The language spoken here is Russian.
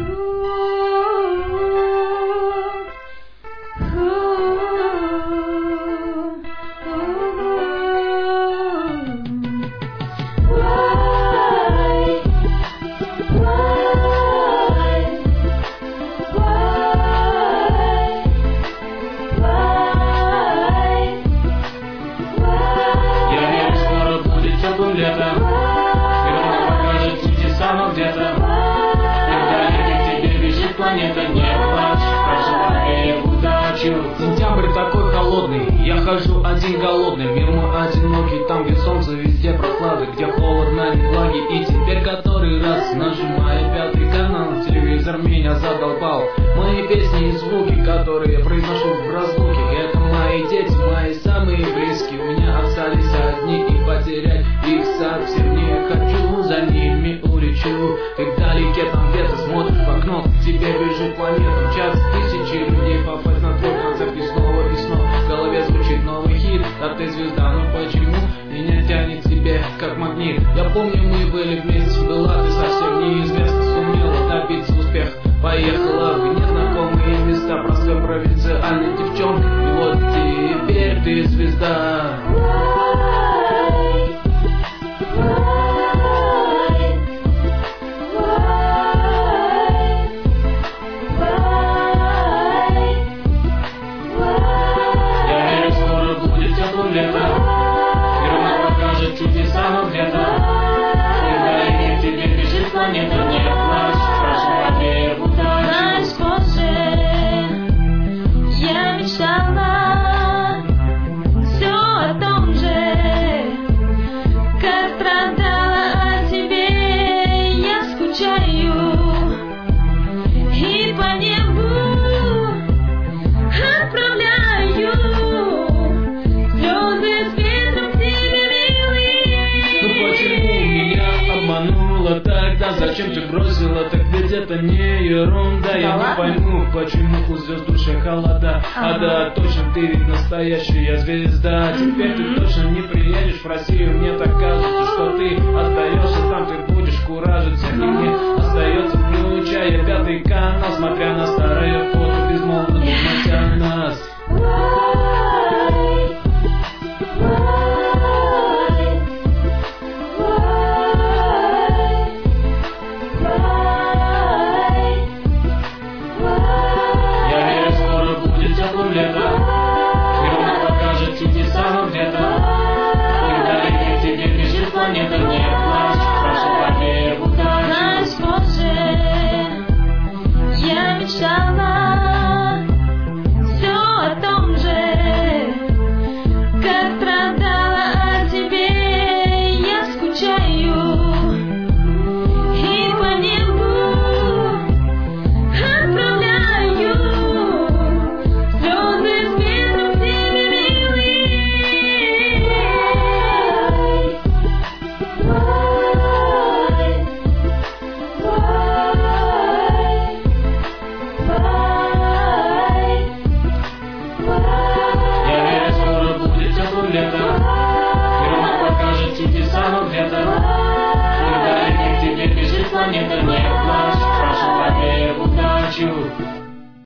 Планета, не плачь, пожелай удачу. Сентябрь такой холодный, я хожу один голодный, мир мой одинокий, там где солнце, везде прохлады, где холодно, ни влаги. И теперь который раз нажимая 5-й канал, телевизор меня задолбал. Мои песни и звуки, которые я произношу в разлуке, это мои дети, мои самые близкие. У меня остались одни, и потерять их совсем не хочу. За ними улечу, ты вдалеке там где-то смотришь в окно, к тебе бежит планета, мчатся тысячи людей, попасть на твой концерт и снова. В голове звучит новый хит, а ты звезда, но почему меня тянет к тебе как магнит? Я помню, мы были вместе, была ты совсем неизвестна, сумела добиться успеха, поехала в незнакомые места, простой провинциальной девчонкой, и вот теперь ты звезда. Лето, мир покажет чудеса, но где-то вдалеке к тебе бежит планета, не плачь, пожелай удачи. Знаешь, позже я мечтала все о том же, как страдала о тебе, я скучаю и по небу отправляю. Тогда зачем ты бросила, так ведь это не ерунда. Я не пойму, почему у звезд в душе холода. А да, точно, ты ведь настоящая звезда. Теперь ты точно не приедешь в Россию. Мне так кажется, что ты остаешься там, ты будешь куражиться. И мне остается, включая 5-й канал, смотря на старое фото, безмолвно думать о нас. Лето, мир покажет чудеса, но где-то вдалеке к тебе бежит планета, не плачь, пожелай удачи. Знаешь, позже я мечтала все о том же, как страдала о тебе, я скучаю и по небу отправляю. Лето, мир покажет чудеса, но где-то вдалеке к тебе бежит планета, не плачь, пожелай удачи.